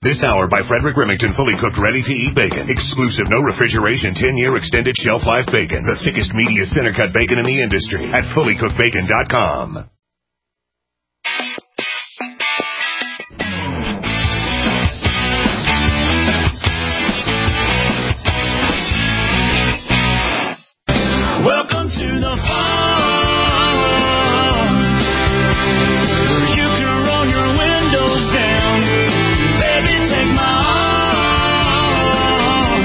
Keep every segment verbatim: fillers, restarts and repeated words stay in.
This hour by Frederick Remington, fully cooked, ready-to-eat bacon. Exclusive, no refrigeration, ten-year extended shelf life bacon. The thickest, meatiest, center-cut bacon in the industry at fully cooked bacon dot com. Welcome to the farm, where you can roll your windows down. Baby, take my arm.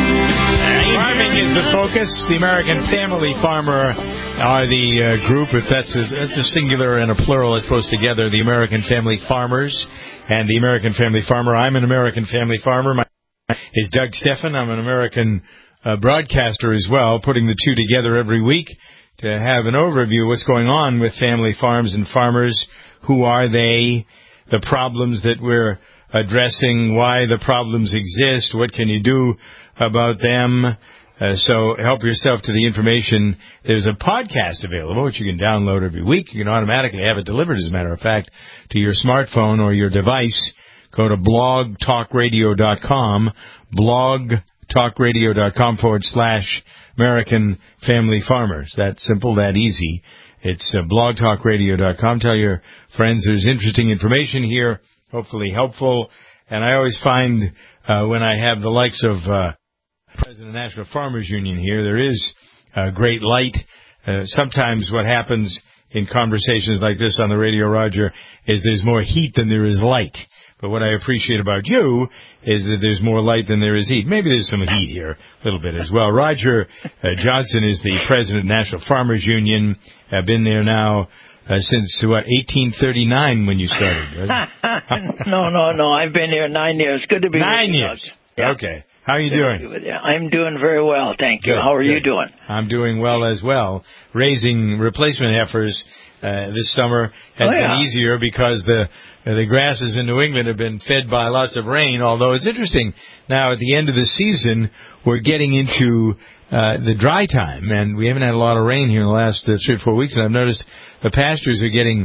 Farming is the focus. The American Family Farmer are the uh, group, if that's a, that's a singular and a plural, I suppose, together, the American Family Farmers and the American Family Farmer. I'm an American Family Farmer. My name is Doug Steffen. I'm an American uh, broadcaster as well, putting the two together every week to have an overview of what's going on with family farms and farmers. Who are they? The problems that we're addressing, why the problems exist, what can you do about them? Uh, so help yourself to the information. There's a podcast available, which you can download every week. You can automatically have it delivered, as a matter of fact, to your smartphone or your device. Go to blog talk radio dot com, blog talk radio dot com forward slash American Family Farmers. That simple, that easy. It's uh, blog talk radio dot com. Tell your friends there's interesting information here, hopefully helpful. And I always find uh, when I have the likes of uh, President of the National Farmers Union here, there is uh, great light. Uh, sometimes what happens in conversations like this on the radio, Roger, is there's more heat than there is light. But what I appreciate about you is that there's more light than there is heat. Maybe there's some heat here a little bit as well. Roger uh, Johnson is the president of the National Farmers Union. I've been there now uh, since, what, eighteen thirty-nine when you started, right? no, no, no. I've been here nine years. Good to be nine with you. Nine years. Yeah. Okay. How are you doing? I'm doing very well, thank you. Good, How are good. you doing? I'm doing well as well. Raising replacement heifers uh, this summer has oh, yeah. been easier because the uh, the grasses in New England have been fed by lots of rain, although it's interesting. Now, at the end of the season, we're getting into uh, the dry time, and we haven't had a lot of rain here in the last uh, three or four weeks, and I've noticed the pastures are getting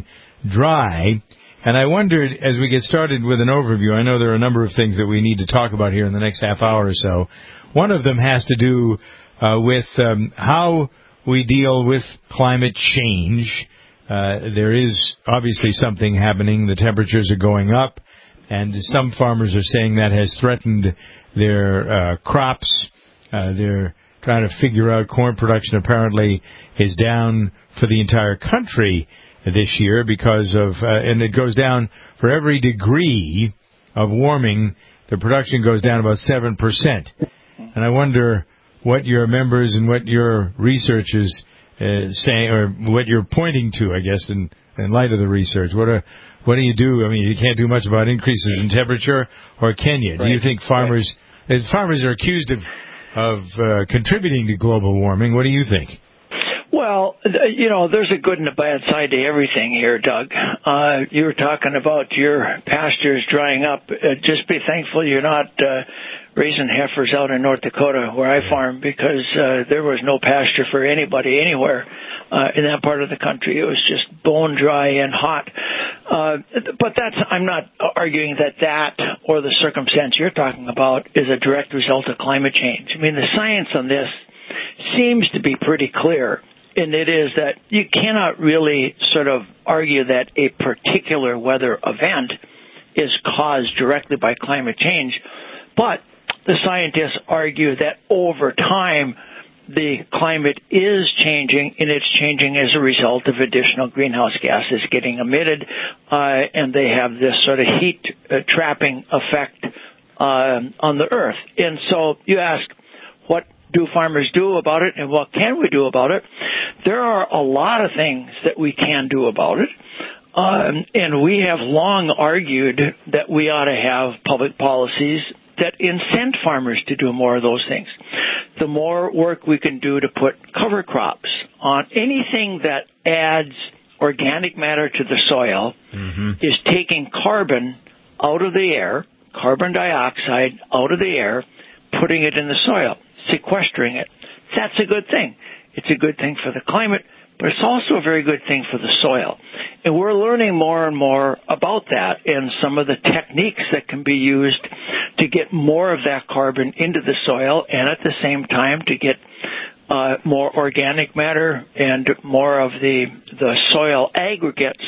dry. And I wondered, as we get started with an overview, I know there are a number of things that we need to talk about here in the next half hour or so. One of them has to do uh, with um, how we deal with climate change. Uh, there is obviously something happening. The temperatures are going up, and some farmers are saying that has threatened their uh, crops. Uh, they're trying to figure out corn production apparently is down for the entire country this year because of, uh, and it goes down for every degree of warming, the production goes down about seven percent. And I wonder what your members and what your research is uh, saying, or what you're pointing to, I guess, in, in light of the research. What are, what do you do? I mean, you can't do much about increases in temperature, or can you? Right. Do you think farmers, right. farmers are accused of, of uh, contributing to global warming? What do you think? Well, you know, there's a good and a bad side to everything here, Doug. Uh, you were talking about your pastures drying up. Uh, just be thankful you're not uh, raising heifers out in North Dakota where I farm, because uh, there was no pasture for anybody anywhere uh, in that part of the country. It was just bone dry and hot. Uh, but that's, I'm not arguing that that or the circumstance you're talking about is a direct result of climate change. I mean, the science on this seems to be pretty clear. And it is that you cannot really sort of argue that a particular weather event is caused directly by climate change. But the scientists argue that over time, the climate is changing, and it's changing as a result of additional greenhouse gases getting emitted, uh, and they have this sort of heat uh, trapping effect uh, on the Earth. And so you ask, what do farmers do about it, and what can we do about it? There are a lot of things that we can do about it, um, and we have long argued that we ought to have public policies that incent farmers to do more of those things. The more work we can do to put cover crops on anything that adds organic matter to the soil mm-hmm. is taking carbon out of the air, carbon dioxide out of the air, putting it in the soil, sequestering it. That's a good thing. It's a good thing for the climate, but it's also a very good thing for the soil. And we're learning more and more about that and some of the techniques that can be used get more of that carbon into the soil, and at the same time to get uh, more organic matter and more of the the soil aggregates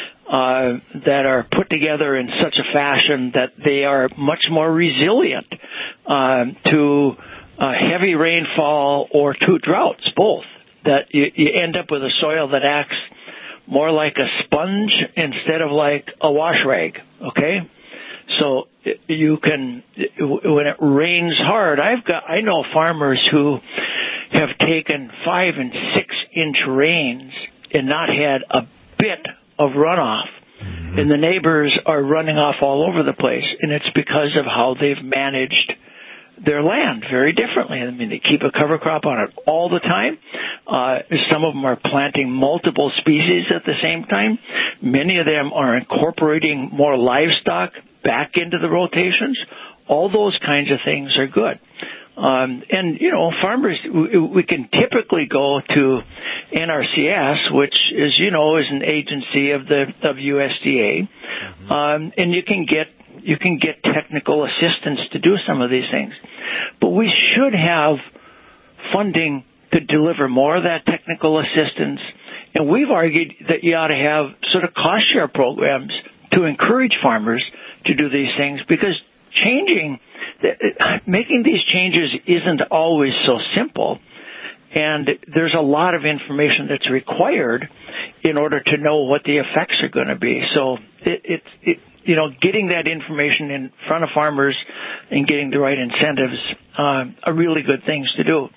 uh, that are put together in such a fashion that they are much more resilient uh, to uh, heavy rainfall or to droughts, both. That you, you end up with a soil that acts more like a sponge instead of like a wash rag, okay? So you can, when it rains hard, I've got, I know farmers who have taken five and six inch rains and not had a bit of runoff. Mm-hmm. And the neighbors are running off all over the place. And it's because of how they've managed their land very differently. I mean, they keep a cover crop on it all the time. Uh, some of them are planting multiple species at the same time. Many of them are incorporating more livestock back into the rotations. All those kinds of things are good. Um, and, you know, farmers, we, we can typically go to N R C S, which is, you know, is an agency of the, of U S D A. Mm-hmm. Um, and you can get, you can get technical assistance to do some of these things. But we should have funding to deliver more of that technical assistance. And we've argued that you ought to have sort of cost share programs to encourage farmers to do these things, because changing, making these changes isn't always so simple. And there's a lot of information that's required in order to know what the effects are going to be. So it, it, it, you know, getting that information in front of farmers and getting the right incentives uh, are really good things to do.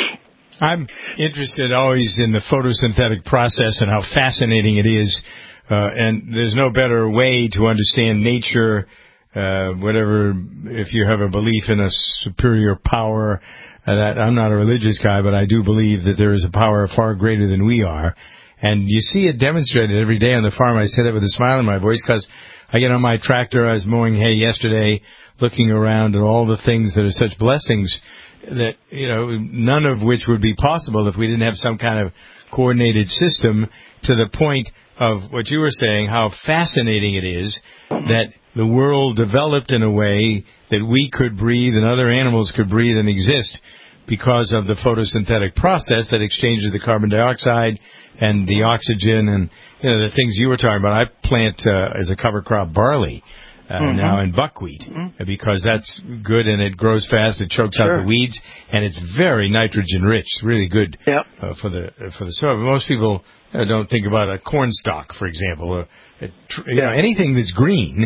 I'm interested always in the photosynthetic process and how fascinating it is. Uh, and there's no better way to understand nature, uh, whatever, if you have a belief in a superior power. Uh, that I'm not a religious guy, but I do believe that there is a power far greater than we are. And you see it demonstrated every day on the farm. I say that with a smile in my voice because I get on my tractor. I was mowing hay yesterday, looking around at all the things that are such blessings that, you know, none of which would be possible if we didn't have some kind of coordinated system, to the point of what you were saying, how fascinating it is that the world developed in a way that we could breathe and other animals could breathe and exist because of the photosynthetic process that exchanges the carbon dioxide and the oxygen and, you know, the things you were talking about. I plant uh, as a cover crop barley uh, mm-hmm. now and buckwheat mm-hmm. because that's good and it grows fast. It chokes sure. out the weeds, and it's very nitrogen rich. Really good yep. uh, for the uh, for the soil. But most people uh, don't think about a corn stalk, for example. Uh, it, you yeah. know, anything that's green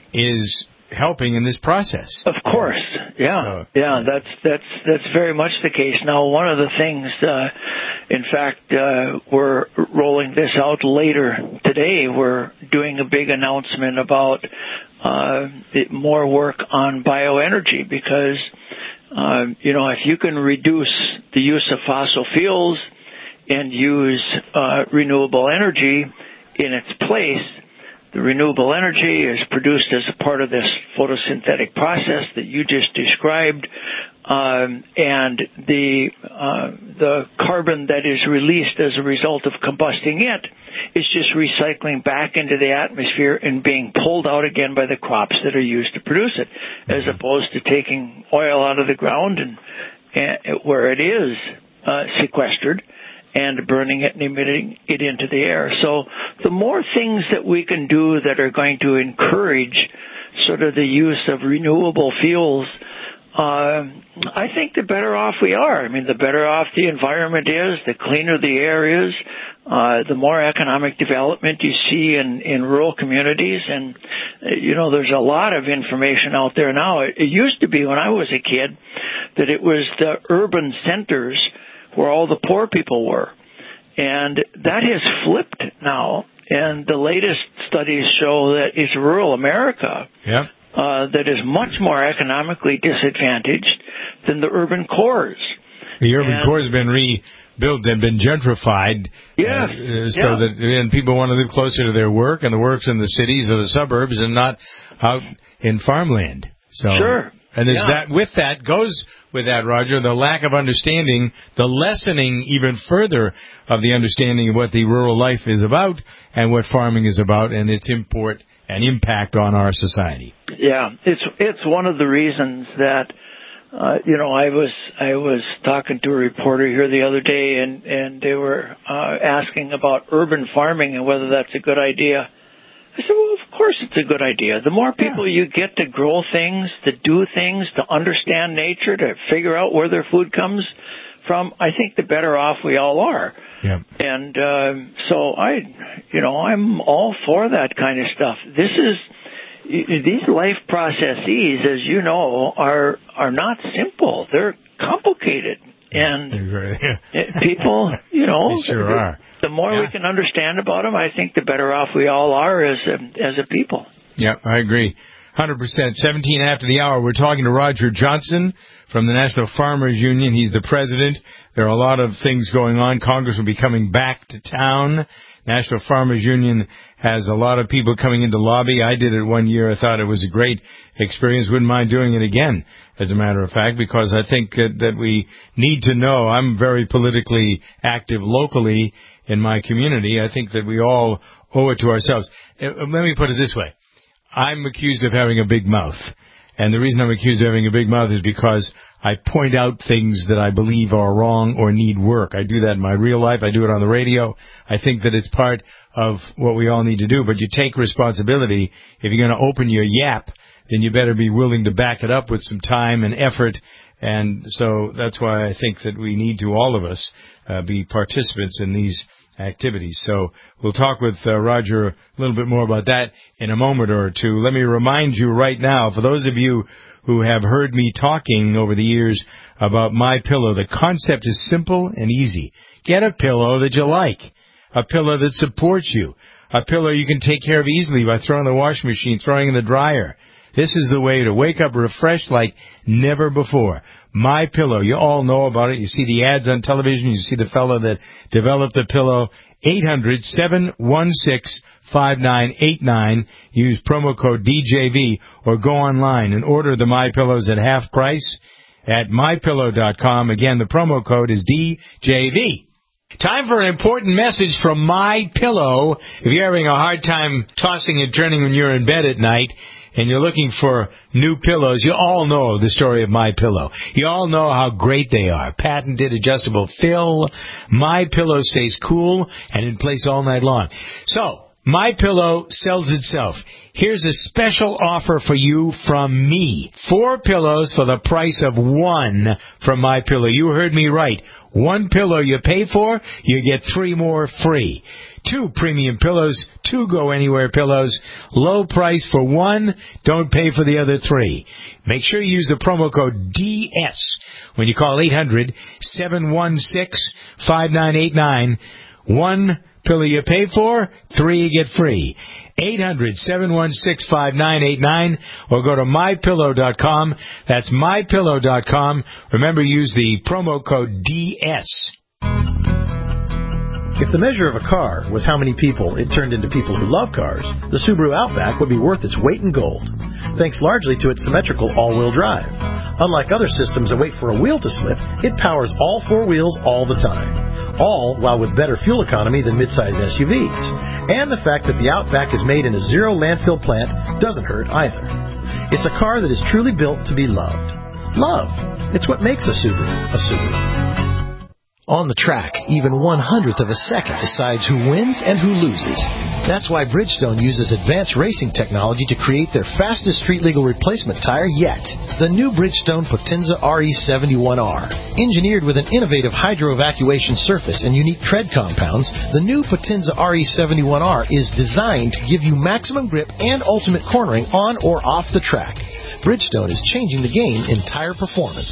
is helping in this process. Of course, yeah, so, yeah. That's that's that's very much the case. Now, one of the things, uh, in fact, uh, we're rolling this out later today. We're doing a big announcement about uh, it, more work on bioenergy, because uh, you know, if you can reduce the use of fossil fuels and use uh, renewable energy in its place. The renewable energy is produced as a part of this photosynthetic process that you just described, um, and the uh, the carbon that is released as a result of combusting it is just recycling back into the atmosphere and being pulled out again by the crops that are used to produce it, as opposed to taking oil out of the ground and, and where it is uh, sequestered, and burning it and emitting it into the air. So the more things that we can do that are going to encourage sort of the use of renewable fuels, uh, I think the better off we are. I mean, the better off the environment is, the cleaner the air is, uh, the more economic development you see in, in rural communities. And, uh, you know, there's a lot of information out there now. It, it used to be when I was a kid that it was the urban centers where all the poor people were. And that has flipped now. And the latest studies show that it's rural America yep. uh, that is much more economically disadvantaged than the urban cores. The urban and, cores have been rebuilt and been gentrified. Yeah. Uh, so yeah. that and people want to live closer to their work, and the work's in the cities or the suburbs and not out in farmland. So, sure. And there's yeah. that, with that, goes with that, Roger, the lack of understanding, the lessening even further of the understanding of what the rural life is about and what farming is about and its import and impact on our society. Yeah, it's it's one of the reasons that uh, you know I was I was talking to a reporter here the other day, and and they were uh, asking about urban farming and whether that's a good idea. I said, well, of course it's a good idea. The more people yeah. you get to grow things, to do things, to understand nature, to figure out where their food comes from, I think the better off we all are. Yeah. And uh, so I, you know, I'm all for that kind of stuff. This is these life processes, as you know, are are not simple. They're complicated. And people, you know, they sure are. The more yeah. we can understand about them, I think the better off we all are as a, as a people. Yeah, I agree. one hundred percent. seventeen after the hour, we're talking to Roger Johnson from the National Farmers Union. He's the president. There are a lot of things going on. Congress will be coming back to town. National Farmers Union has a lot of people coming into lobby. I did it one year. I thought it was a great experience. Wouldn't mind doing it again, as a matter of fact, because I think that, that we need to know. I'm very politically active locally in my community. I think that we all owe it to ourselves. Let me put it this way. I'm accused of having a big mouth. And the reason I'm accused of having a big mouth is because I point out things that I believe are wrong or need work. I do that in my real life. I do it on the radio. I think that it's part of what we all need to do. But you take responsibility. If you're going to open your yap, then you better be willing to back it up with some time and effort. And so that's why I think that we need to, all of us, uh, be participants in these activities. So we'll talk with uh, Roger a little bit more about that in a moment or two. Let me remind you right now, for those of you who have heard me talking over the years about MyPillow, the concept is simple and easy. Get a pillow that you like, a pillow that supports you, a pillow you can take care of easily by throwing in the washing machine, throwing in the dryer. This is the way to wake up refreshed like never before. MyPillow, you all know about it. You see the ads on television. You see the fellow that developed the pillow. eight hundred, seven one six, five nine eight nine. Use promo code D J V or go online and order the MyPillows at half price at my pillow dot com. Again, the promo code is D J V. Time for an important message from MyPillow. If you're having a hard time tossing and turning when you're in bed at night, and you're looking for new pillows, you all know the story of MyPillow. You all know how great they are. Patented adjustable fill. MyPillow stays cool and in place all night long. So, MyPillow sells itself. Here's a special offer for you from me. Four pillows for the price of one from MyPillow. You heard me right. One pillow you pay for, you get three more free. Two premium pillows, two go-anywhere pillows, low price for one, don't pay for the other three. Make sure you use the promo code D S when you call eight hundred, seven one six, five nine eight nine. One pillow you pay for, three you get free. eight hundred, seven one six, five nine eight nine or go to my pillow dot com. That's my pillow dot com. Remember, use the promo code D S. If the measure of a car was how many people it turned into people who love cars, the Subaru Outback would be worth its weight in gold, thanks largely to its symmetrical all-wheel drive. Unlike other systems that wait for a wheel to slip, it powers all four wheels all the time, all while with better fuel economy than midsize S U Vs. And the fact that the Outback is made in a zero landfill plant doesn't hurt either. It's a car that is truly built to be loved. Love. It's what makes a Subaru a Subaru. On the track, even one hundredth of a second decides who wins and who loses. That's why Bridgestone uses advanced racing technology to create their fastest street-legal replacement tire yet, the new Bridgestone Potenza R E seventy-one R. Engineered with an innovative hydro-evacuation surface and unique tread compounds, the new Potenza R E seventy-one R is designed to give you maximum grip and ultimate cornering on or off the track. Bridgestone is changing the game in tire performance.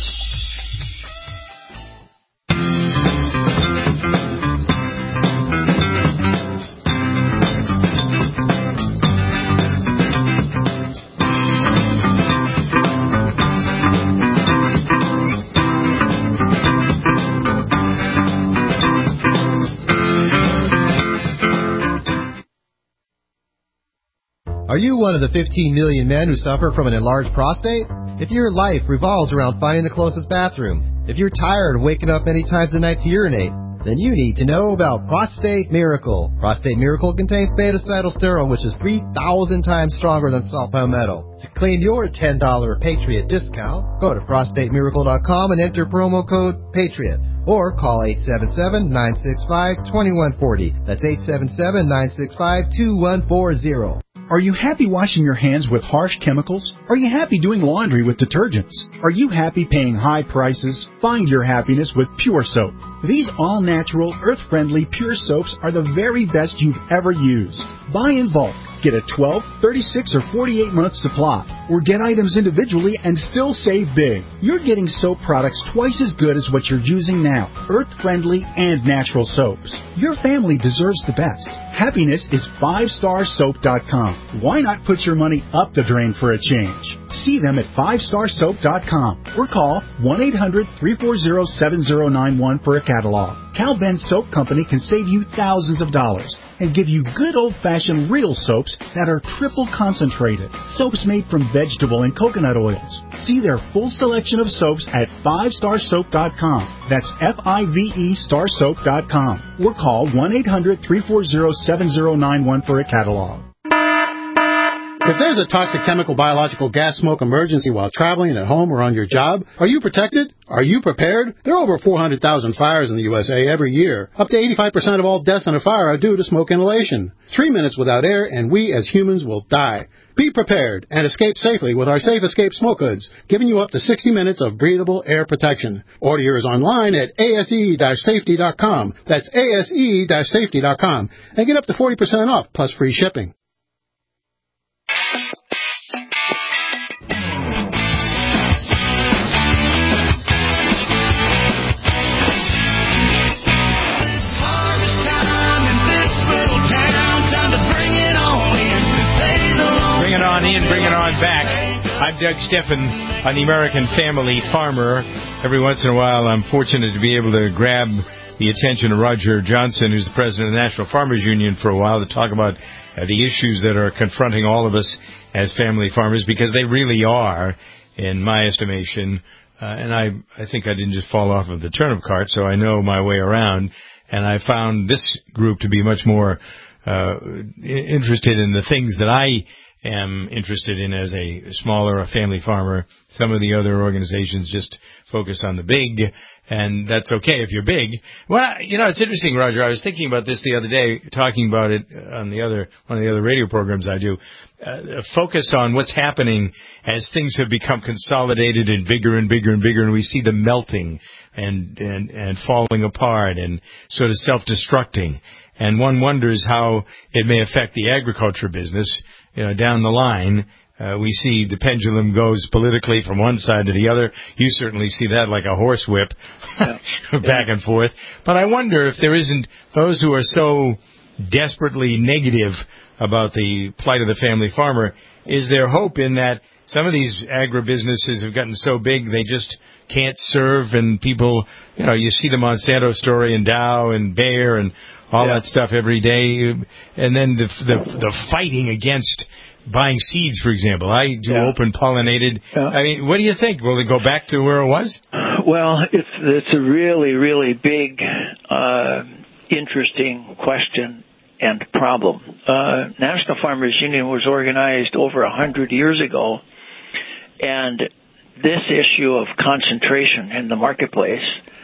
Are you one of the fifteen million men who suffer from an enlarged prostate? If your life revolves around finding the closest bathroom, if you're tired of waking up many times a night to urinate, then you need to know about Prostate Miracle. Prostate Miracle contains beta-cytosterol, which is three thousand times stronger than salt palmetto. To claim your ten dollars Patriot discount, go to prostate miracle dot com and enter promo code PATRIOT. Or call eight seven seven, nine six five, two one four zero. That's eight seven seven, nine six five, two one four zero. Are you happy washing your hands with harsh chemicals? Are you happy doing laundry with detergents? Are you happy paying high prices? Find your happiness with Pure Soap. These all-natural, earth-friendly Pure Soaps are the very best you've ever used. Buy in bulk. Get a twelve, thirty-six, or forty-eight month supply. Or get items individually and still save big. You're getting soap products twice as good as what you're using now. Earth-friendly and natural soaps. Your family deserves the best. Happiness is five star soap dot com. Why not put your money up the drain for a change? See them at five star soap dot com or call one eight hundred, three four zero, seven zero nine one for a catalog. Cal Ben Soap Company can save you thousands of dollars and give you good old-fashioned real soaps that are triple concentrated. Soaps made from vegetable and coconut oils. See their full selection of soaps at five star soap dot com. That's F I V E star soap dot com. Or call one eight hundred, three four zero, seven zero nine one for a catalog. If there's a toxic chemical, biological, gas smoke emergency while traveling at home or on your job, are you protected? Are you prepared? There are over four hundred thousand fires in the U S A every year. Up to eighty-five percent of all deaths in a fire are due to smoke inhalation. Three minutes without air and we as humans will die. Be prepared and escape safely with our Safe Escape Smoke Hoods, giving you up to sixty minutes of breathable air protection. Order yours online at A S E safety dot com. That's A S E safety dot com. And get up to forty percent off plus free shipping. On in, bring it on back. I'm Doug Steffen on the American Family Farmer. Every once in a while, I'm fortunate to be able to grab the attention of Roger Johnson, who's the president of the National Farmers Union, for a while to talk about uh, the issues that are confronting all of us as family farmers, because they really are, in my estimation. Uh, and I, I think I didn't just fall off of the turnip cart, so I know my way around. And I found this group to be much more uh, interested in the things that I am interested in as a smaller, a family farmer. Some of the other organizations just focus on the big, and that's okay if you're big. Well, you know, it's interesting, Roger. I was thinking about this the other day, talking about it on the other one of the other radio programs I do. Uh, focus on what's happening as things have become consolidated and bigger and bigger and bigger, and we see them melting and and and falling apart and sort of self-destructing. And one wonders how it may affect the agriculture business. You know, down the line, uh, we see the pendulum goes politically from one side to the other. You certainly see that like a horse whip, yeah. back and forth. But I wonder if there isn't those who are so desperately negative about the plight of the family farmer. Is there hope in that some of these agribusinesses have gotten so big they just can't serve, and people, you know, you see the Monsanto story and Dow and Bayer and all yeah. that stuff every day, and then the, the the fighting against buying seeds, for example. I do yeah. open pollinated. Yeah. I mean, what do you think? Will it go back to where it was? Well, it's it's a really really big, uh, interesting question and problem. Uh, National Farmers Union was organized over a hundred years ago, and this issue of concentration in the marketplace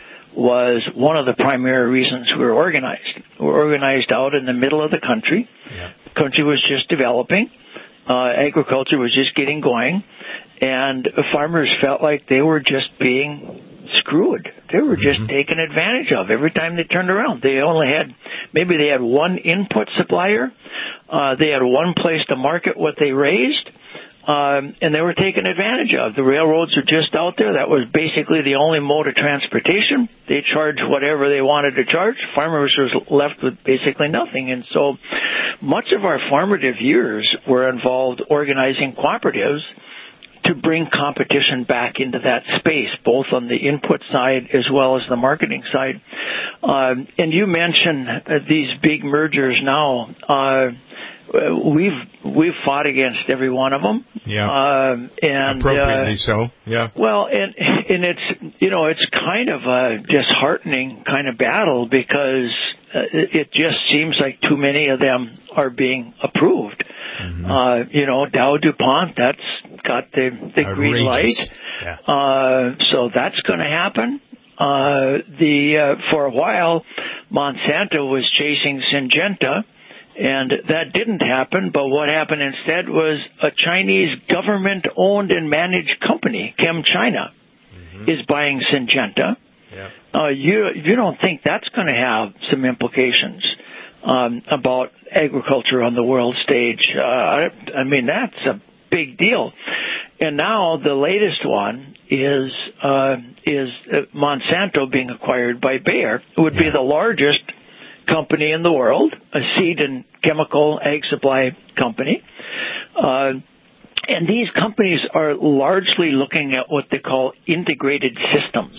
was one of the primary reasons we were organized. We were organized out in the middle of the country. Yeah. The country was just developing. Uh, agriculture was just getting going. And farmers felt like they were just being screwed. They were just mm-hmm. taken advantage of every time they turned around. They only had, maybe they had one input supplier. Uh, they had one place to market what they raised. Um, and they were taken advantage of. The railroads are just out there. That was basically the only mode of transportation. They charged whatever they wanted to charge. Farmers were left with basically nothing. And so much of our formative years were involved organizing cooperatives to bring competition back into that space, both on the input side as well as the marketing side. Um, and you mentioned uh, these big mergers now. Uh, We've we've fought against every one of them. Yeah, um, and appropriately uh, so. Yeah. Well, and and it's you know, it's kind of a disheartening kind of battle because uh, it just seems like too many of them are being approved. Mm-hmm. Uh, you know, Dow DuPont, that's got the, the green light. Yeah. Uh, so that's going to happen. Uh, the, uh, for a while, Monsanto was chasing Syngenta, and that didn't happen, but what happened instead was a Chinese government-owned and managed company, ChemChina, mm-hmm. is buying Syngenta. Yeah. Uh, you, you don't think that's going to have some implications um, about agriculture on the world stage? Uh, I, I mean, that's a big deal. And now the latest one is uh, is uh, Monsanto being acquired by Bayer. It would yeah. be the largest company in the world, a seed and chemical ag supply company. Uh, and these companies are largely looking at what they call integrated systems.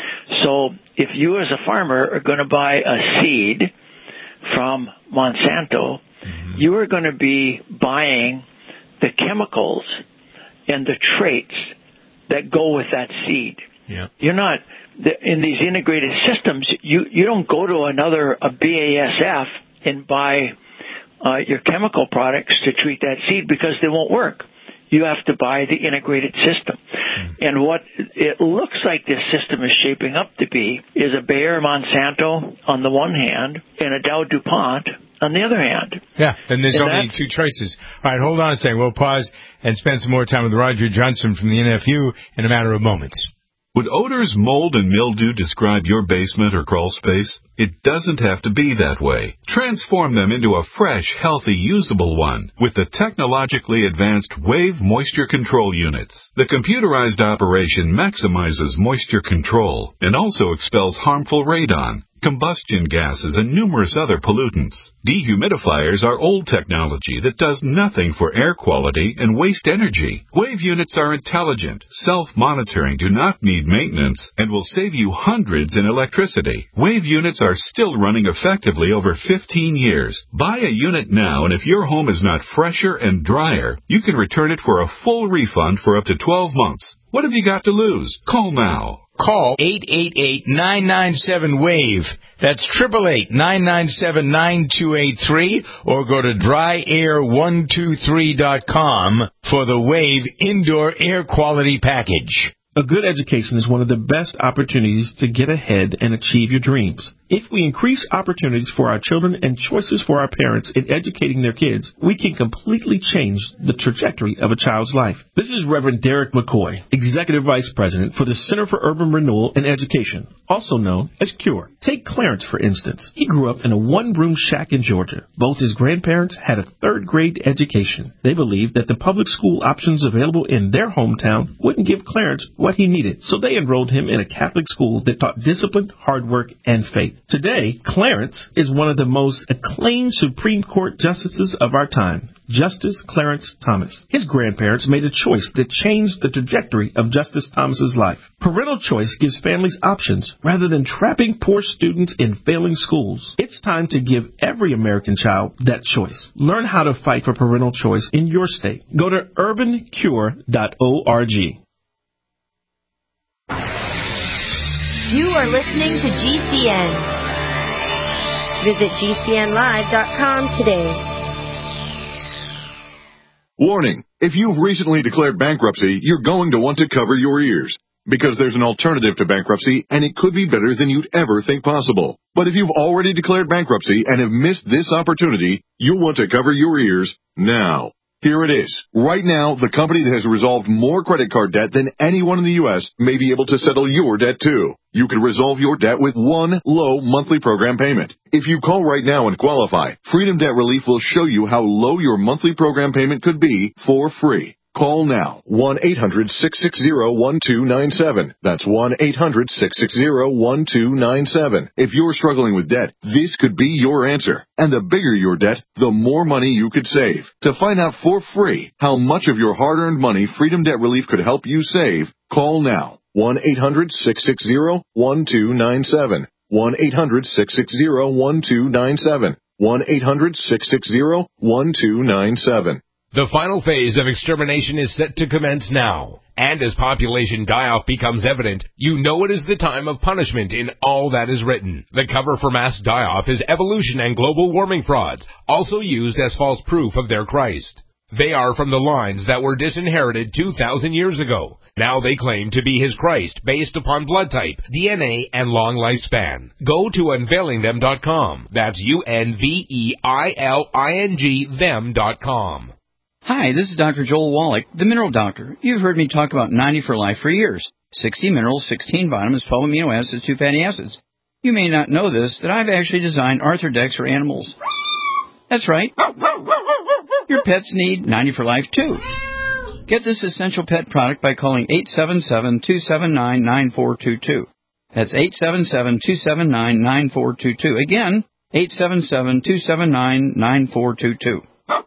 So if you as a farmer are going to buy a seed from Monsanto, mm-hmm. you are going to be buying the chemicals and the traits that go with that seed. Yeah. You're not, in these integrated systems, you, you don't go to another, a B A S F and buy uh, your chemical products to treat that seed because they won't work. You have to buy the integrated system. Mm. And what it looks like this system is shaping up to be is a Bayer Monsanto on the one hand and a Dow DuPont on the other hand. Yeah, and there's and only two choices. All right, hold on a second. We'll pause and spend some more time with Roger Johnson from the N F U in a matter of moments. Would odors, mold, and mildew describe your basement or crawl space? It doesn't have to be that way. Transform them into a fresh, healthy, usable one with the technologically advanced Wave Moisture Control Units. The computerized operation maximizes moisture control and also expels harmful radon, combustion gases, and numerous other pollutants. Dehumidifiers are old technology that does nothing for air quality and waste energy. Wave units are intelligent, self-monitoring, do not need maintenance, and will save you hundreds in electricity. Wave units are still running effectively over fifteen years. Buy a unit now, and if your home is not fresher and drier, you can return it for a full refund for up to twelve months. What have you got to lose? Call now. Call eight eight eight, nine nine seven, WAVE. That's eight eight eight, nine nine seven, nine two eight three, or go to dry air one two three dot com for the WAVE Indoor Air Quality Package. A good education is one of the best opportunities to get ahead and achieve your dreams. If we increase opportunities for our children and choices for our parents in educating their kids, we can completely change the trajectory of a child's life. This is Reverend Derek McCoy, Executive Vice President for the Center for Urban Renewal and Education, also known as CURE. Take Clarence, for instance. He grew up in a one-room shack in Georgia. Both his grandparents had a third-grade education. They believed that the public school options available in their hometown wouldn't give Clarence what he needed, so they enrolled him in a Catholic school that taught discipline, hard work, and faith. Today, Clarence is one of the most acclaimed Supreme Court justices of our time, Justice Clarence Thomas. His grandparents made a choice that changed the trajectory of Justice Thomas's life. Parental choice gives families options rather than trapping poor students in failing schools. It's time to give every American child that choice. Learn how to fight for parental choice in your state. Go to urban cure dot org. You are listening to G C N. Visit G C N live dot com today. Warning, if you've recently declared bankruptcy, you're going to want to cover your ears, because there's an alternative to bankruptcy, and it could be better than you'd ever think possible. But if you've already declared bankruptcy and have missed this opportunity, you'll want to cover your ears now. Here it is. Right now, the company that has resolved more credit card debt than anyone in the U S may be able to settle your debt too. You can resolve your debt with one low monthly program payment. If you call right now and qualify, Freedom Debt Relief will show you how low your monthly program payment could be for free. Call now, one eight hundred, six six zero, one two nine seven. That's one eight hundred, six six zero, one two nine seven. If you're struggling with debt, this could be your answer. And the bigger your debt, the more money you could save. To find out for free how much of your hard-earned money Freedom Debt Relief could help you save, call now, one eight hundred, six six zero, one two nine seven. one eight hundred, six six zero, one two nine seven. one eight hundred, six six zero, one two nine seven. The final phase of extermination is set to commence now. And as population die-off becomes evident, you know it is the time of punishment in all that is written. The cover for mass die-off is evolution and global warming frauds, also used as false proof of their Christ. They are from the lines that were disinherited two thousand years ago. Now they claim to be his Christ based upon blood type, D N A, and long lifespan. Go to unveiling them dot com. That's U N V E I L I N G them dot com. Hi, this is Doctor Joel Wallach, the Mineral Doctor. You've heard me talk about ninety for Life for years. sixty minerals, sixteen vitamins, twelve amino acids, two fatty acids. You may not know this, that I've actually designed Arthrodex for animals. That's right. Your pets need ninety for Life, too. Get this essential pet product by calling eight seven seven, two seven nine, nine four two two. That's eight seven seven, two seven nine, nine four two two. Again, eight seven seven, two seven nine, nine four two two.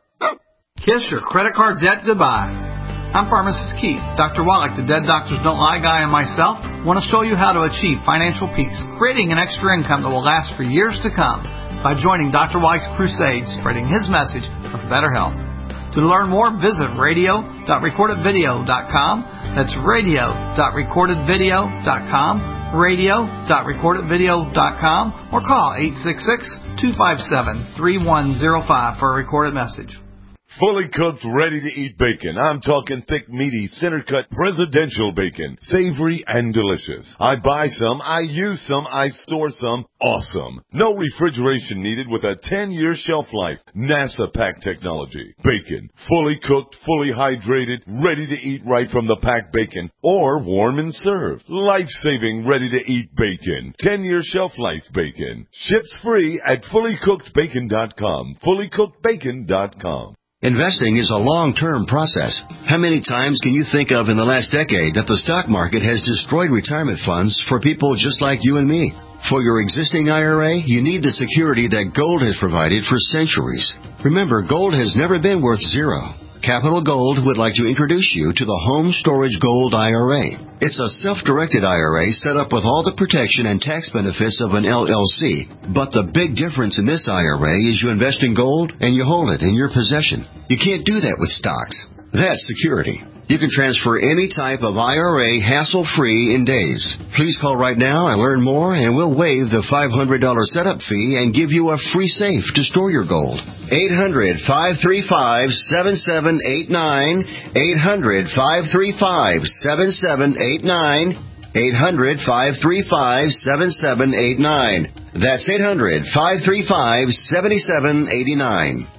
Kiss your credit card debt goodbye. I'm Pharmacist Keith. Doctor Wallach, the Dead Doctors Don't Lie guy, and myself want to show you how to achieve financial peace, creating an extra income that will last for years to come by joining Doctor Wallach's crusade, spreading his message of better health. To learn more, visit radio dot recorded video dot com. That's radio dot recorded video dot com, radio dot recorded video dot com, or call eight six six, two five seven, three one zero five for a recorded message. Fully cooked, ready-to-eat bacon. I'm talking thick, meaty, center-cut, presidential bacon. Savory and delicious. I buy some, I use some, I store some. Awesome. No refrigeration needed with a ten-year shelf life. NASA pack technology. Bacon. Fully cooked, fully hydrated, ready to eat right from the packed bacon. Or warm and served. Life-saving, ready-to-eat bacon. ten-year shelf life bacon. Ships free at fully cooked bacon dot com. fully cooked bacon dot com. Investing is a long-term process. How many times can you think of in the last decade that the stock market has destroyed retirement funds for people just like you and me? For your existing I R A, you need the security that gold has provided for centuries. Remember, gold has never been worth zero. Capital Gold would like to introduce you to the Home Storage Gold I R A. It's a self-directed I R A set up with all the protection and tax benefits of an L L C. But the big difference in this I R A is you invest in gold and you hold it in your possession. You can't do that with stocks. That's security. You can transfer any type of I R A hassle-free in days. Please call right now and learn more, and we'll waive the five hundred dollars setup fee and give you a free safe to store your gold. eight hundred, five three five, seven seven eight nine. eight hundred, five three five, seven seven eight nine. eight hundred, five three five, seven seven eight nine. That's eight hundred, five three five, seven seven eight nine.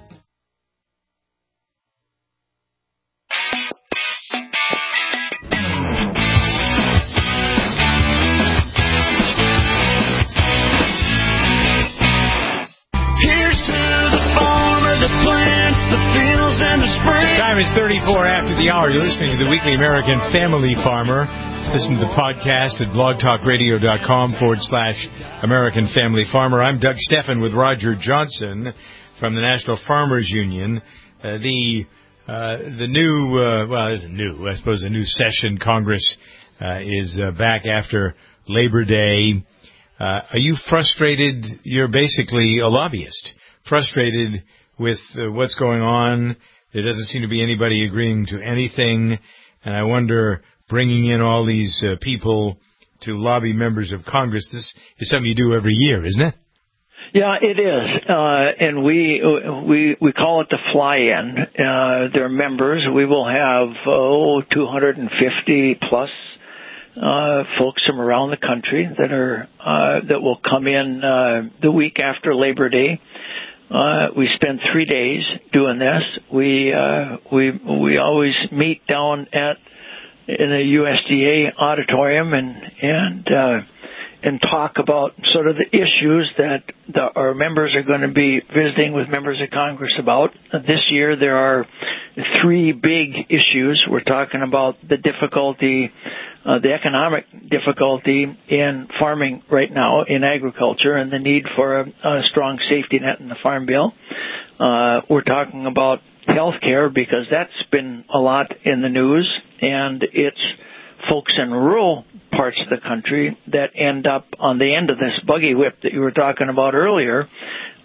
Time is thirty-four after the hour. You're listening to the Weekly American Family Farmer. Listen to the podcast at blogtalkradio.com forward slash American Family Farmer. I'm Doug Steffen with Roger Johnson from the National Farmers Union. Uh, the uh, the new, uh, well, it isn't new. I suppose the new session, Congress, uh, is uh, back after Labor Day. Uh, are you frustrated? You're basically a lobbyist. Frustrated with uh, what's going on. There doesn't seem to be anybody agreeing to anything, and I wonder, bringing in all these uh, people to lobby members of Congress, this is something you do every year, isn't it? Yeah, it is, uh, and we we we call it the fly-in. Uh, they're members. We will have oh two hundred fifty plus uh, folks from around the country that are uh, that will come in uh, the week after Labor Day. Uh, we spend three days doing this. We, uh, we, we always meet down at, in a U S D A auditorium and, and, uh, and talk about sort of the issues that the, our members are going to be visiting with members of Congress about. This year there are three big issues. We're talking about the difficulty, uh, the economic difficulty in farming right now in agriculture and the need for a, a strong safety net in the Farm Bill. Uh, we're talking about health care because that's been a lot in the news, and it's folks in rural parts of the country that end up on the end of this buggy whip that you were talking about earlier,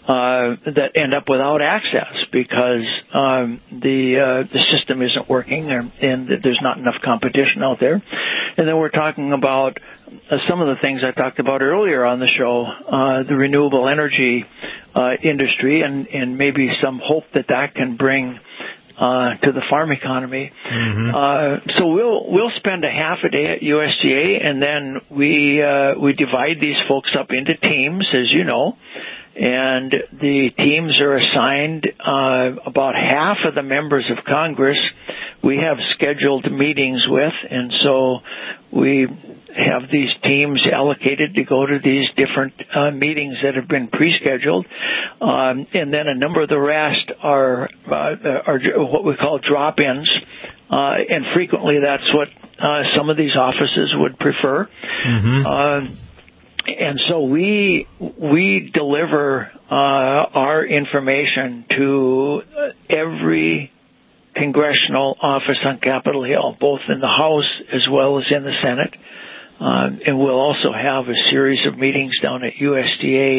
uh, that end up without access because um, the uh, the system isn't working and, and there's not enough competition out there. And then we're talking about uh, some of the things I talked about earlier on the show, uh, the renewable energy uh, industry, and, and maybe some hope that that can bring uh, to the farm economy. Mm-hmm. Uh, so we'll we'll spend a half a day at U S D A, and then we uh, we divide these folks up into teams, as you know. And the teams are assigned uh, about half of the members of Congress we have scheduled meetings with, and so we have these teams allocated to go to these different uh, meetings that have been pre-scheduled, um, and then a number of the rest are uh, are what we call drop-ins, uh, and frequently that's what uh, some of these offices would prefer. Mm-hmm. Uh, And so we we deliver uh, our information to every congressional office on Capitol Hill, both in the House as well as in the Senate. Um, and we'll also have a series of meetings down at U S D A.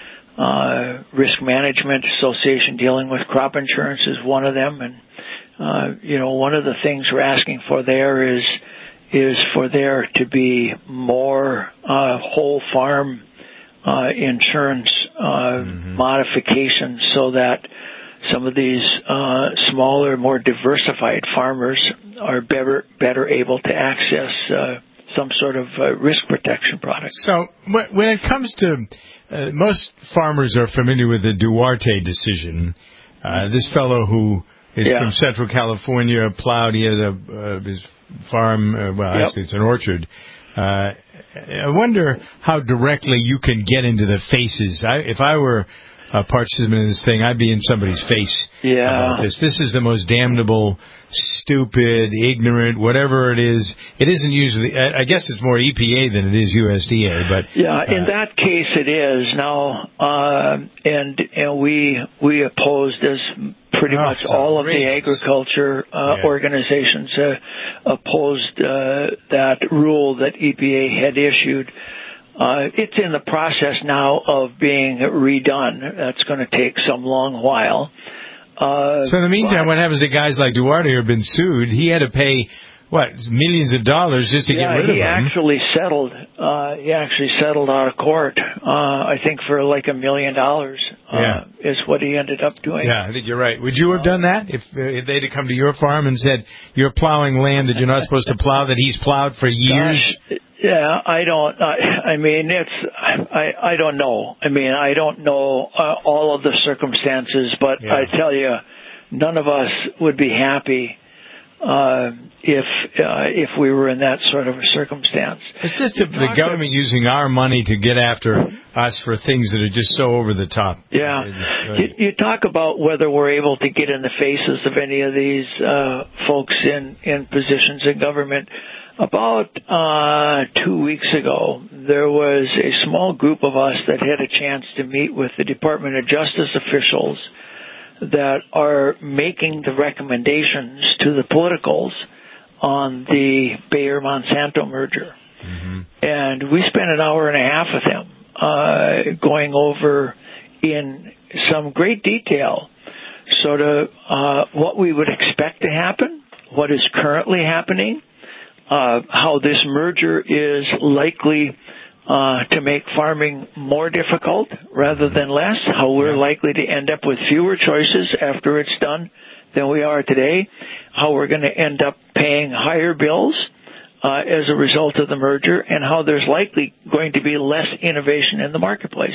Uh, Risk Management Association dealing with crop insurance is one of them. And, uh, you know, one of the things we're asking for there is is for there to be more uh, whole farm uh, insurance uh, mm-hmm. modifications so that some of these uh, smaller, more diversified farmers are better better able to access uh, some sort of uh, risk protection product. So when it comes to, uh, most farmers are familiar with the Duarte decision. Uh, this fellow who is yeah. from Central California plowed, he had a, uh, his farm, uh, well, yep. actually it's an orchard. Uh, I wonder how directly you can get into the faces. I, if I were a participant in this thing, I'd be in somebody's face yeah. about this. This is the most damnable, stupid, ignorant, whatever it is. It isn't usually, I, I guess it's more E P A than it is U S D A, but. Yeah, uh, in that case it is. Now, uh, and, and we, we opposed as pretty oh, much all of the agriculture uh, yeah. organizations uh, opposed uh, that rule that E P A had issued. Uh, it's in the process now of being redone. That's going to take some long while. Uh, so in the meantime, what happens to guys like Duarte who have been sued? He had to pay, what, millions of dollars just to yeah, get rid of them. he actually settled. Uh, he actually settled out of court, uh, I think for like a million dollars. Uh, yeah. Is what he ended up doing. Yeah, I think you're right. Would you have done that if, uh, if they'd have come to your farm and said, you're plowing land that you're not supposed to plow, that he's plowed for years? Gosh, yeah, I don't, I, I mean, it's, I, I don't know. I mean, I don't know uh, all of the circumstances, but yeah. I tell you, none of us would be happy uh, if uh, if we were in that sort of a circumstance. It's just the, the government to, using our money to get after us for things that are just so over the top. Yeah. You, you talk about whether we're able to get in the faces of any of these uh, folks in, in positions in government. About uh, two weeks ago, there was a small group of us that had a chance to meet with the Department of Justice officials that are making the recommendations to the politicals on the Bayer-Monsanto merger. Mm-hmm. And we spent an hour and a half with them uh, going over in some great detail sort of uh, what we would expect to happen, what is currently happening, uh, how this merger is likely Uh, to make farming more difficult rather than less, how we're likely to end up with fewer choices after it's done than we are today, how we're going to end up paying higher bills uh, as a result of the merger, and how there's likely going to be less innovation in the marketplace.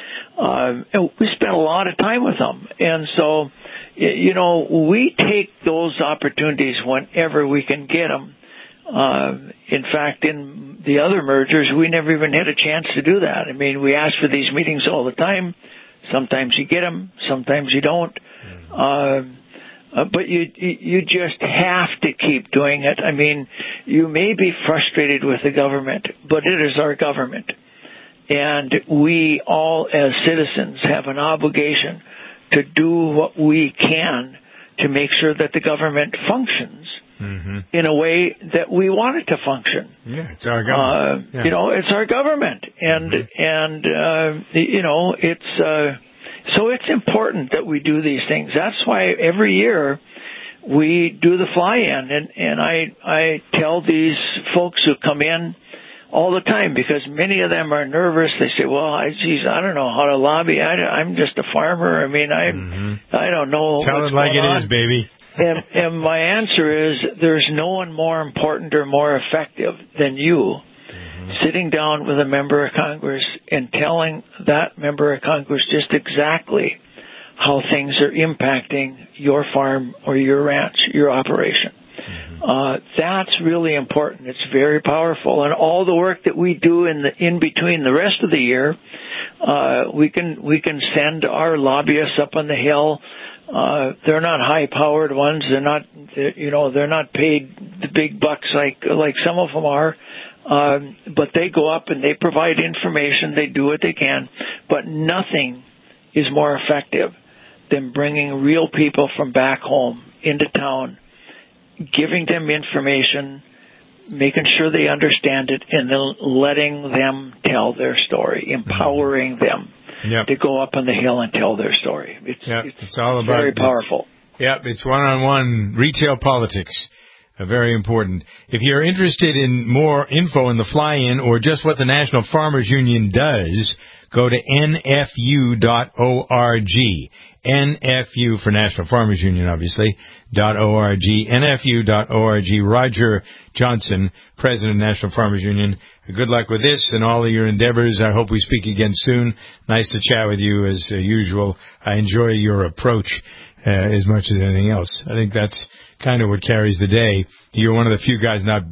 Uh, and we spent a lot of time with them. And so, you know, we take those opportunities whenever we can get them. Uh, in fact, in the other mergers, we never even had a chance to do that. I mean, we ask for these meetings all the time. Sometimes you get them, sometimes you don't. Uh, uh, but you you just have to keep doing it. I mean, you may be frustrated with the government, but it is our government. And we all, as citizens, have an obligation to do what we can to make sure that the government functions Mm-hmm. in a way that we want it to function. Yeah, it's our government. Uh, yeah. You know, it's our government, and mm-hmm. and uh, you know, it's uh, So it's important that we do these things. That's why every year we do the fly-in, and, and I, I tell these folks who come in all the time, because many of them are nervous. They say, well, I, geez, I don't know how to lobby. I, I'm just a farmer. I mean, I mm-hmm. I don't know. Tell what's it like going it on. is, baby. and, and my answer is there's no one more important or more effective than you mm-hmm. sitting down with a member of Congress and telling that member of Congress just exactly how things are impacting your farm or your ranch, your operation. Uh, that's really important. It's very powerful. And all the work that we do in the, in between the rest of the year, uh, we can, we can send our lobbyists up on the hill. Uh, they're not high powered ones. They're not, they're, you know, they're not paid the big bucks like, like some of them are. Um, but they go up and they provide information. They do what they can, but nothing is more effective than bringing real people from back home into town, giving them information, making sure they understand it, and then letting them tell their story, empowering them yep. to go up on the hill and tell their story. It's, yep. it's, it's all about very powerful. It's, yep, it's one-on-one retail politics. Uh, very important. If you're interested in more info in the fly-in or just what the National Farmers Union does, go to N F U dot org. N F U for National Farmers Union, obviously, .org, N F U dot org. Roger Johnson, President of National Farmers Union. Good luck with this and all of your endeavors. I hope we speak again soon. Nice to chat with you as uh, usual. I enjoy your approach uh, as much as anything else. I think that's kind of what carries the day. You're one of the few guys not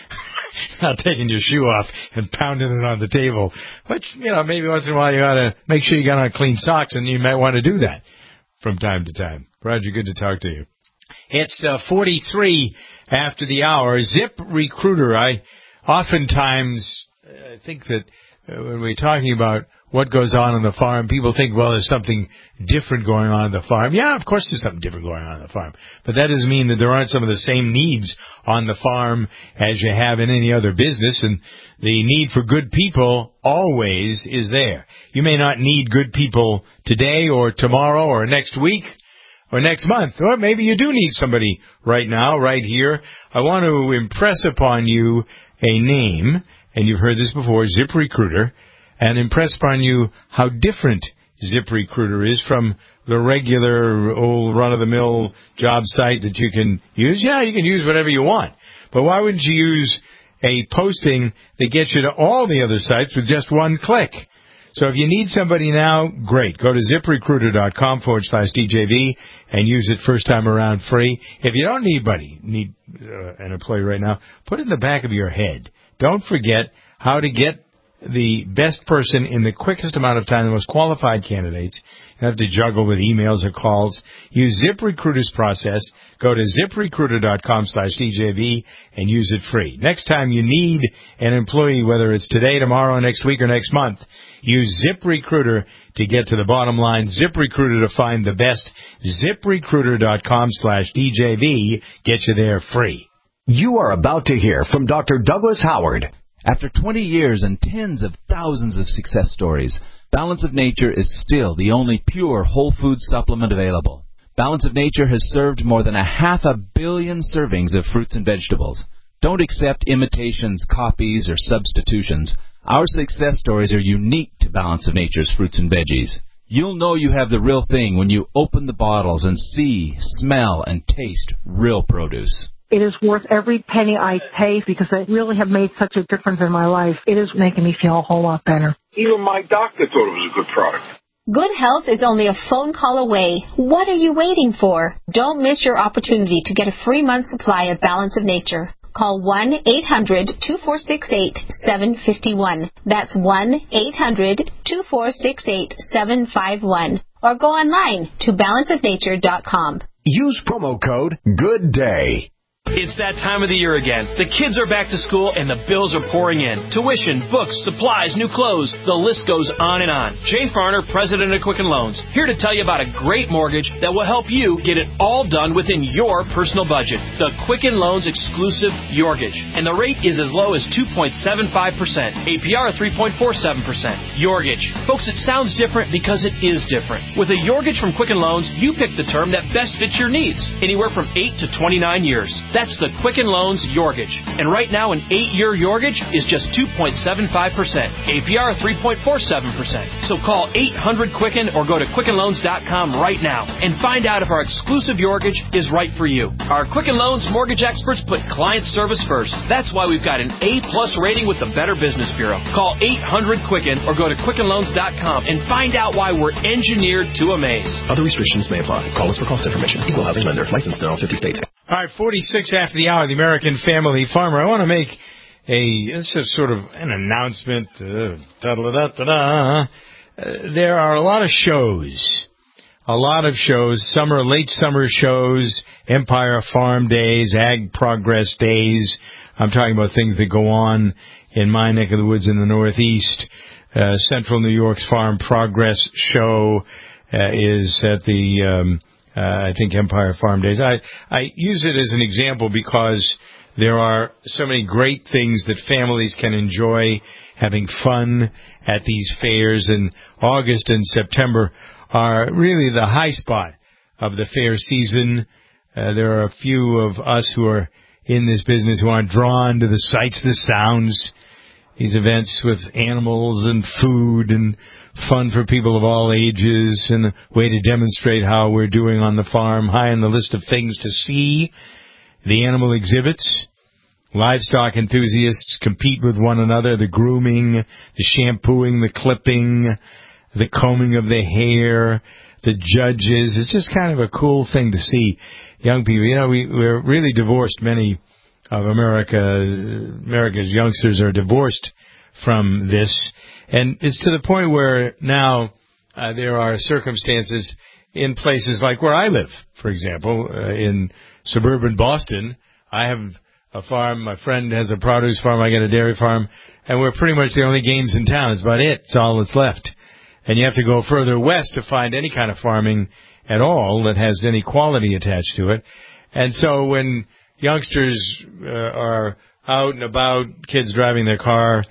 not taking your shoe off and pounding it on the table. Which, you know, maybe once in a while you ought to make sure you got on clean socks, and you might want to do that from time to time. Roger, good to talk to you. It's uh, forty-three after the hour. ZipRecruiter. I oftentimes uh, think that uh, when we're talking about what goes on on the farm, people think, well, there's something different going on on the farm. Yeah, of course there's something different going on on the farm. But that doesn't mean that there aren't some of the same needs on the farm as you have in any other business. And the need for good people always is there. You may not need good people today or tomorrow or next week or next month, or maybe you do need somebody right now, right here. I want to impress upon you a name, and you've heard this before, ZipRecruiter, and impress upon you how different ZipRecruiter is from the regular old run-of-the-mill job site that you can use. Yeah, you can use whatever you want, but why wouldn't you use a posting that gets you to all the other sites with just one click? So if you need somebody now, great. Go to ZipRecruiter.com forward slash DJV and use it first time around free. If you don't need anybody, need uh, an employee right now, put it in the back of your head. Don't forget how to get the best person in the quickest amount of time, the most qualified candidates. You have to juggle with emails or calls. Use ZipRecruiter's process. Go to ZipRecruiter.com slash DJV and use it free. Next time you need an employee, whether it's today, tomorrow, next week, or next month, use ZipRecruiter to get to the bottom line. ZipRecruiter to find the best. ZipRecruiter.com slash DJV. Get you there free. You are about to hear from Doctor Douglas Howard. After twenty years and tens of thousands of success stories, Balance of Nature is still the only pure whole food supplement available. Balance of Nature has served more than a half a billion servings of fruits and vegetables. Don't accept imitations, copies, or substitutions. Our success stories are unique to Balance of Nature's fruits and veggies. You'll know you have the real thing when you open the bottles and see, smell, and taste real produce. It is worth every penny I pay because they really have made such a difference in my life. It is making me feel a whole lot better. Even my doctor thought it was a good product. Good health is only a phone call away. What are you waiting for? Don't miss your opportunity to get a free month supply of Balance of Nature. Call one eight hundred two four six eight seven five one. That's one eight hundred two four six eight seven five one. Or go online to balance of nature dot com. Use promo code GOODDAY. It's that time of the year again. The kids are back to school and the bills are pouring in. Tuition, books, supplies, new clothes. The list goes on and on. Jay Farner, president of Quicken Loans, here to tell you about a great mortgage that will help you get it all done within your personal budget. The Quicken Loans exclusive Yorgage. And the rate is as low as two point seven five percent. A P R three point four seven percent. Yorgage. Folks, it sounds different because it is different. With a Yorgage from Quicken Loans, you pick the term that best fits your needs. Anywhere from eight to twenty-nine years. That's the Quicken Loans Yorgage. And right now, an eight-year Yorgage is just two point seven five percent. A P R three point four seven percent. So call eight hundred Quicken or go to Quicken Loans dot com right now and find out if our exclusive Yorgage is right for you. Our Quicken Loans mortgage experts put client service first. That's why we've got an A-plus rating with the Better Business Bureau. Call eight hundred Quicken or go to Quicken Loans dot com and find out why we're engineered to amaze. Other restrictions may apply. Call us for cost information. Equal housing lender. Licensed in all fifty states. All right, forty-six after the hour, the American Family Farmer. I want to make a, this is sort of an announcement. Uh, da-da-da-da-da. Uh, there are a lot of shows, a lot of shows, summer, late summer shows, Empire Farm Days, Ag Progress Days. I'm talking about things that go on in my neck of the woods in the Northeast. Uh, Central New York's Farm Progress Show uh, is at the... Um, Uh, I think Empire Farm Days. I, I use it as an example because there are so many great things that families can enjoy having fun at these fairs, and August and September are really the high spot of the fair season. Uh, there are a few of us who are in this business who are drawn to the sights, the sounds, these events with animals and food and fun for people of all ages, and a way to demonstrate how we're doing on the farm. High on the list of things to see, the animal exhibits. Livestock enthusiasts compete with one another, the grooming, the shampooing, the clipping, the combing of the hair, the judges. It's just kind of a cool thing to see young people. You know, we, we're really divorced. Many of America, America's youngsters are divorced from this. And it's to the point where now uh, there are circumstances in places like where I live, for example, uh, in suburban Boston. I have a farm. My friend has a produce farm. I got a dairy farm. And we're pretty much the only games in town. That's about it. It's all that's left. And you have to go further west to find any kind of farming at all that has any quality attached to it. And so when youngsters uh, are out and about, kids driving their car,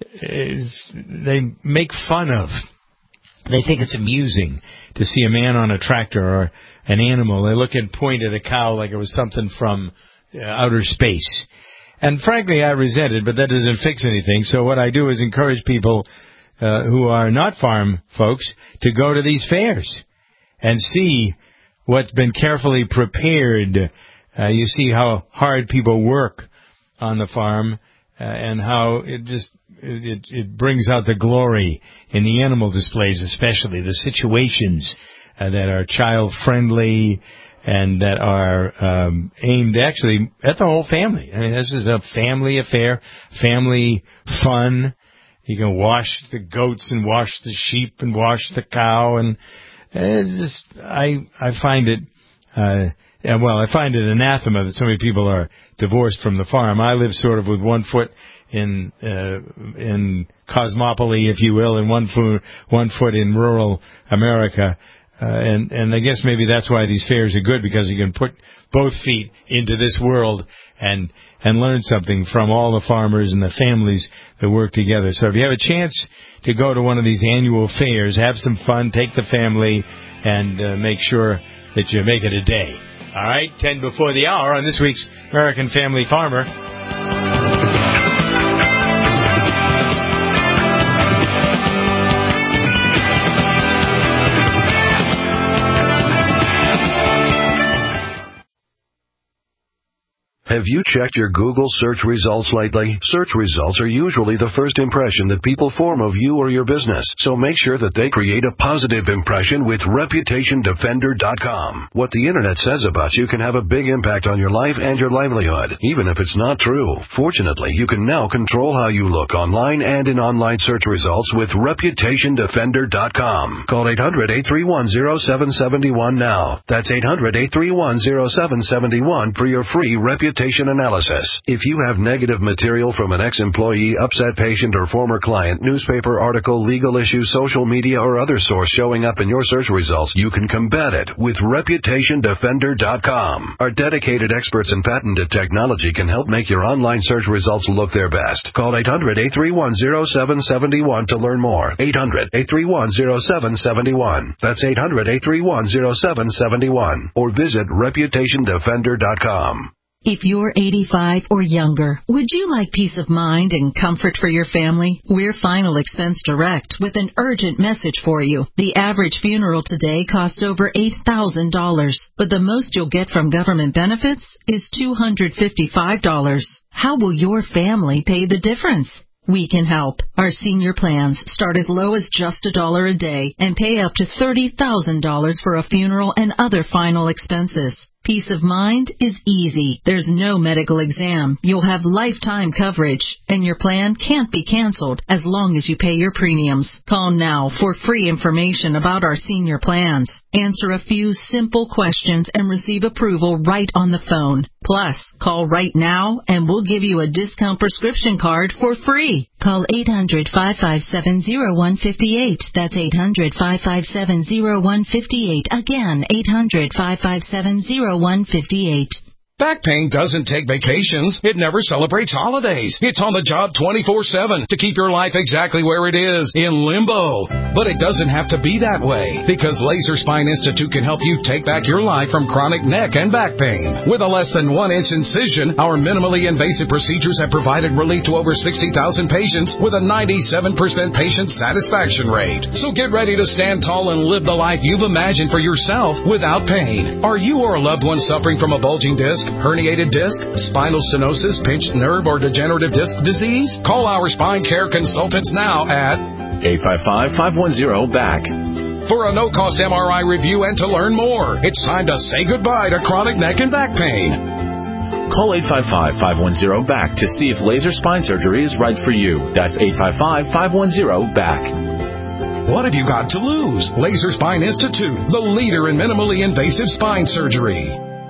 Is, they make fun of. They think it's amusing to see a man on a tractor or an animal. They look and point at a cow like it was something from uh, outer space. And frankly, I resent it, but that doesn't fix anything. So what I do is encourage people uh, who are not farm folks to go to these fairs and see what's been carefully prepared. Uh, you see how hard people work on the farm uh, and how it just... It, it brings out the glory in the animal displays, especially the situations uh, that are child-friendly and that are um, aimed actually at the whole family. I mean, this is a family affair, family fun. You can wash the goats and wash the sheep and wash the cow, and it's just, I I find it. Uh, Yeah, well, I find it anathema that so many people are divorced from the farm. I live sort of with one foot in uh, in cosmopoly, if you will, and one foot one foot in rural America. Uh, and and I guess maybe that's why these fairs are good, because you can put both feet into this world and and learn something from all the farmers and the families that work together. So if you have a chance to go to one of these annual fairs, have some fun, take the family, and uh, make sure that you make it a day. All right, ten before the hour on this week's American Family Farmer. Have you checked your Google search results lately? Search results are usually the first impression that people form of you or your business, so make sure that they create a positive impression with Reputation Defender dot com. What the Internet says about you can have a big impact on your life and your livelihood, even if it's not true. Fortunately, you can now control how you look online and in online search results with Reputation Defender dot com. Call eight hundred, eight three one, zero seven seven one now. That's eight hundred, eight three one, zero seven seven one for your free Reputation reputation analysis. If you have negative material from an ex-employee, upset patient, or former client, newspaper article, legal issue, social media, or other source showing up in your search results, you can combat it with Reputation Defender dot com. Our dedicated experts in patented technology can help make your online search results look their best. Call eight hundred, eight three one, zero seven seven one to learn more. eight hundred, eight three one, zero seven seven one. That's eight hundred, eight three one, zero seven seven one. Or visit Reputation Defender dot com. If you're eighty-five or younger, would you like peace of mind and comfort for your family? We're Final Expense Direct with an urgent message for you. The average funeral today costs over eight thousand dollars, but the most you'll get from government benefits is two hundred fifty-five dollars. How will your family pay the difference? We can help. Our senior plans start as low as just a dollar a day and pay up to thirty thousand dollars for a funeral and other final expenses. Peace of mind is easy. There's no medical exam. You'll have lifetime coverage, and your plan can't be canceled as long as you pay your premiums. Call now for free information about our senior plans. Answer a few simple questions and receive approval right on the phone. Plus, call right now and we'll give you a discount prescription card for free. Call eight hundred, five five seven, zero one five eight. That's eight hundred, five five seven, zero one five eight. Again, eight hundred, five five seven, zero one five eight. Back pain doesn't take vacations. It never celebrates holidays. It's on the job twenty-four seven to keep your life exactly where it is, in limbo. But it doesn't have to be that way, because Laser Spine Institute can help you take back your life from chronic neck and back pain. With a less than one inch incision, our minimally invasive procedures have provided relief to over sixty thousand patients with a ninety-seven percent patient satisfaction rate. So get ready to stand tall and live the life you've imagined for yourself without pain. Are you or a loved one suffering from a bulging disc, herniated disc, spinal stenosis, pinched nerve, or degenerative disc disease? Call our spine care consultants now at eight five five, five one zero, B A C. For a no-cost M R I review and to learn more. It's time to say goodbye to chronic neck and back pain. Call eight five five, five one zero, B A C to see if laser spine surgery is right for you. That's eight five five, five one zero, B A C. What have you got to lose? Laser Spine Institute, the leader in minimally invasive spine surgery.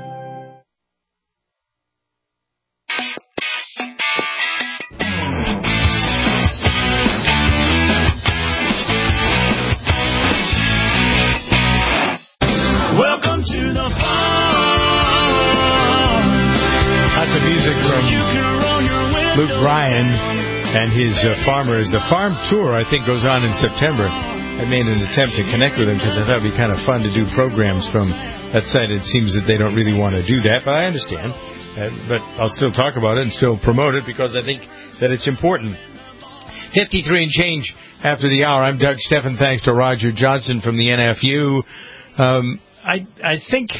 Luke Bryan and his uh, farmers. The farm tour, I think, goes on in September. I made an attempt to connect with them because I thought it would be kind of fun to do programs from that side. It seems that they don't really want to do that, but I understand. Uh, but I'll still talk about it and still promote it because I think that it's important. fifty-three and change after the hour. I'm Doug Steffen. Thanks to Roger Johnson from the N F U. Um, I, I think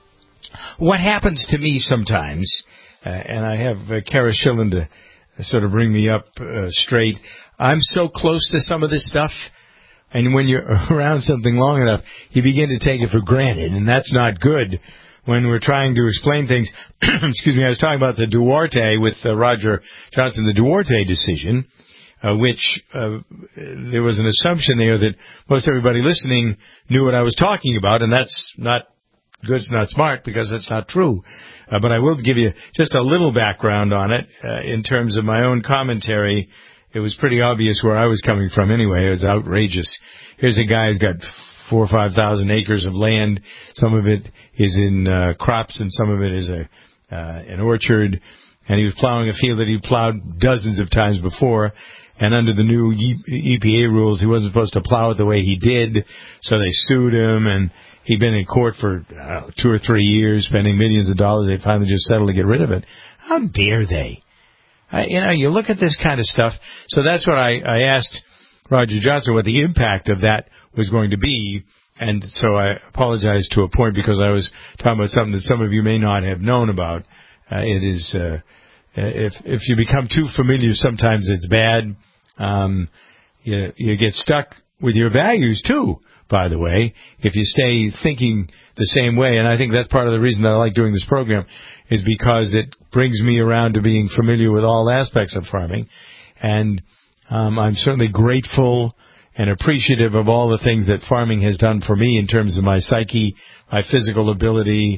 what happens to me sometimes, Uh, and I have uh, Kara Schillen to uh, sort of bring me up uh, straight. I'm so close to some of this stuff, and when you're around something long enough, you begin to take it for granted, and that's not good when we're trying to explain things. Excuse me, I was talking about the Duarte with uh, Roger Johnson, the Duarte decision, uh, which uh, there was an assumption there that most everybody listening knew what I was talking about, and that's not good, it's not smart, because that's not true. Uh, but I will give you just a little background on it. Uh, in terms of my own commentary, it was pretty obvious where I was coming from anyway. It was outrageous. Here's a guy who's got four or five thousand acres of land. Some of it is in uh, crops and some of it is a uh, an orchard. And he was plowing a field that he plowed dozens of times before. And under the new E P A rules, he wasn't supposed to plow it the way he did. So they sued him, and he'd been in court for I don't know, two or three years, spending millions of dollars. They finally just settled to get rid of it. How dare they? I, you know, you look at this kind of stuff. So that's what I, I asked Roger Johnson what the impact of that was going to be. And so I apologize to a point because I was talking about something that some of you may not have known about. Uh, it is, uh, if, if you become too familiar, sometimes it's bad. Um, you, you get stuck with your values too, by the way, if you stay thinking the same way. And I think that's part of the reason that I like doing this program, is because it brings me around to being familiar with all aspects of farming. And um, I'm certainly grateful and appreciative of all the things that farming has done for me in terms of my psyche, my physical ability,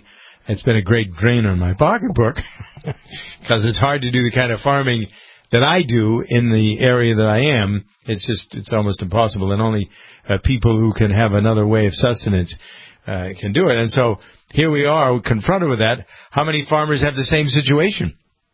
it's been a great drain on my pocketbook because it's hard to do the kind of farming that I do in the area that I am. It's just, it's almost impossible, and only uh, people who can have another way of sustenance uh, can do it. And so here we are confronted with that. How many farmers have the same situation?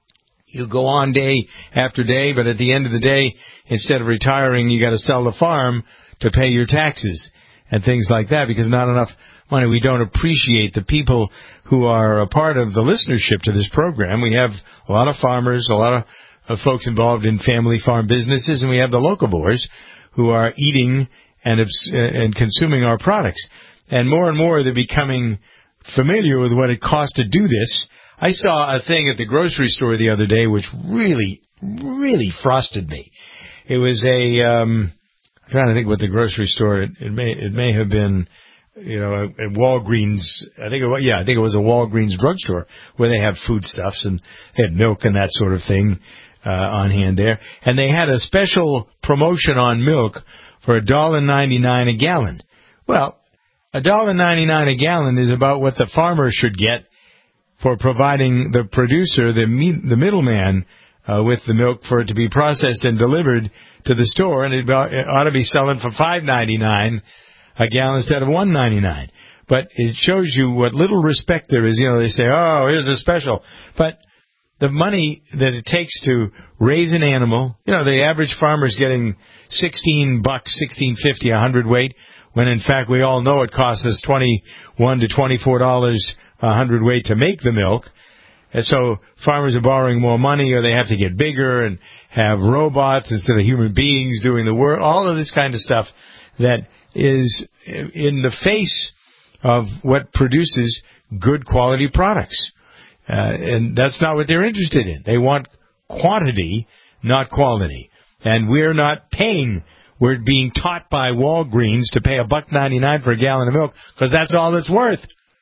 You go on day after day, but at the end of the day, instead of retiring, you got to sell the farm to pay your taxes and things like that, because not enough money. We don't appreciate the people who are a part of the listenership to this program. We have a lot of farmers, a lot of, of folks involved in family farm businesses, and we have the locavores who are eating and, and consuming our products. And more and more they're becoming familiar with what it costs to do this. I saw a thing at the grocery store the other day which really, really frosted me. It was a, um, I'm trying to think what the grocery store, it, it may, it may have been, you know, a, a Walgreens, I think it was, yeah, I think it was a Walgreens drugstore where they have foodstuffs and they had milk and that sort of thing, uh, on hand there. And they had a special promotion on milk for one dollar ninety-nine a gallon. Well, one dollar ninety-nine a gallon is about what the farmer should get for providing the producer, the me- the middleman, uh, with the milk for it to be processed and delivered to the store, and it, it ought to be selling for five ninety-nine a gallon instead of one ninety-nine. But it shows you what little respect there is. You know, they say, "Oh, here's a special," but the money that it takes to raise an animal, you know, the average farmer's getting sixteen bucks, sixteen fifty a hundredweight, when in fact we all know it costs us twenty-one to twenty-four dollars a hundredweight to make the milk. And so farmers are borrowing more money, or they have to get bigger and have robots instead of human beings doing the work. All of this kind of stuff that is in the face of what produces good quality products. Uh, and that's not what they're interested in. They want quantity, not quality. And we're not paying. We're being taught by Walgreens to pay a buck ninety-nine for a gallon of milk because that's all it's worth.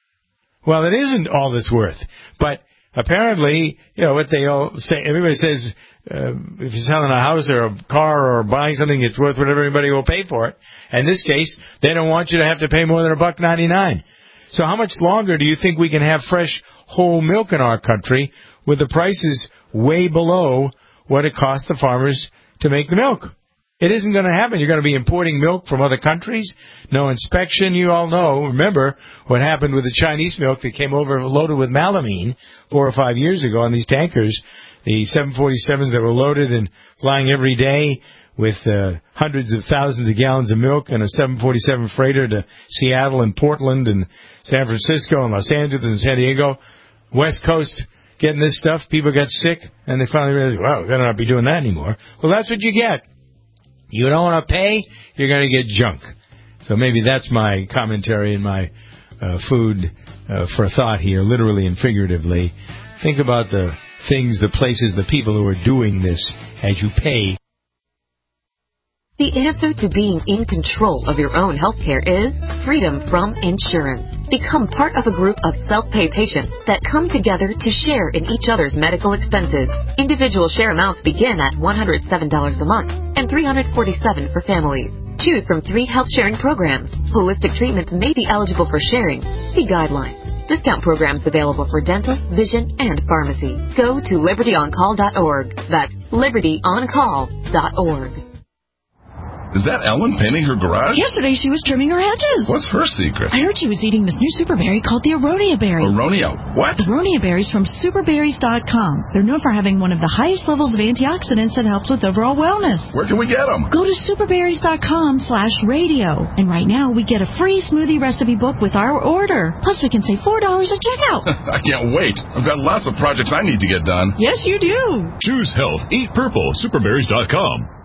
Well, it isn't all it's worth. But apparently, you know, what they all say, everybody says, uh, if you're selling a house or a car or buying something, it's worth whatever everybody will pay for it. In this case, they don't want you to have to pay more than a buck ninety-nine. So how much longer do you think we can have fresh, whole milk in our country with the prices way below what it costs the farmers to make the milk? It isn't going to happen. You're going to be importing milk from other countries. No inspection. You all know, remember what happened with the Chinese milk that came over loaded with melamine four or five years ago on these tankers, the seven forty-sevens that were loaded and flying every day with uh, hundreds of thousands of gallons of milk and a seven forty-seven freighter to Seattle and Portland and San Francisco and Los Angeles and San Diego. West Coast getting this stuff. People got sick, and they finally realized, well, we're going to not be doing that anymore. Well, that's what you get. You don't want to pay, you're going to get junk. So maybe that's my commentary and my uh, food uh, for thought here, literally and figuratively. Think about the things, the places, the people who are doing this as you pay. The answer to being in control of your own health care is freedom from insurance. Become part of a group of self-pay patients that come together to share in each other's medical expenses. Individual share amounts begin at one hundred seven dollars a month and three hundred forty-seven dollars for families. Choose from three health sharing programs. Holistic treatments may be eligible for sharing. See guidelines. Discount programs available for dental, vision, and pharmacy. Go to liberty on call dot org. That's liberty on call dot org. Is that Ellen painting her garage? Yesterday she was trimming her hedges. What's her secret? I heard she was eating this new super berry called the Aronia berry. Aronia what? Aronia berries from super berries dot com. They're known for having one of the highest levels of antioxidants that helps with overall wellness. Where can we get them? Go to super berries dot com slash radio. And right now we get a free smoothie recipe book with our order. Plus we can save four dollars at checkout. I can't wait. I've got lots of projects I need to get done. Yes, you do. Choose health. Eat purple. super berries dot com.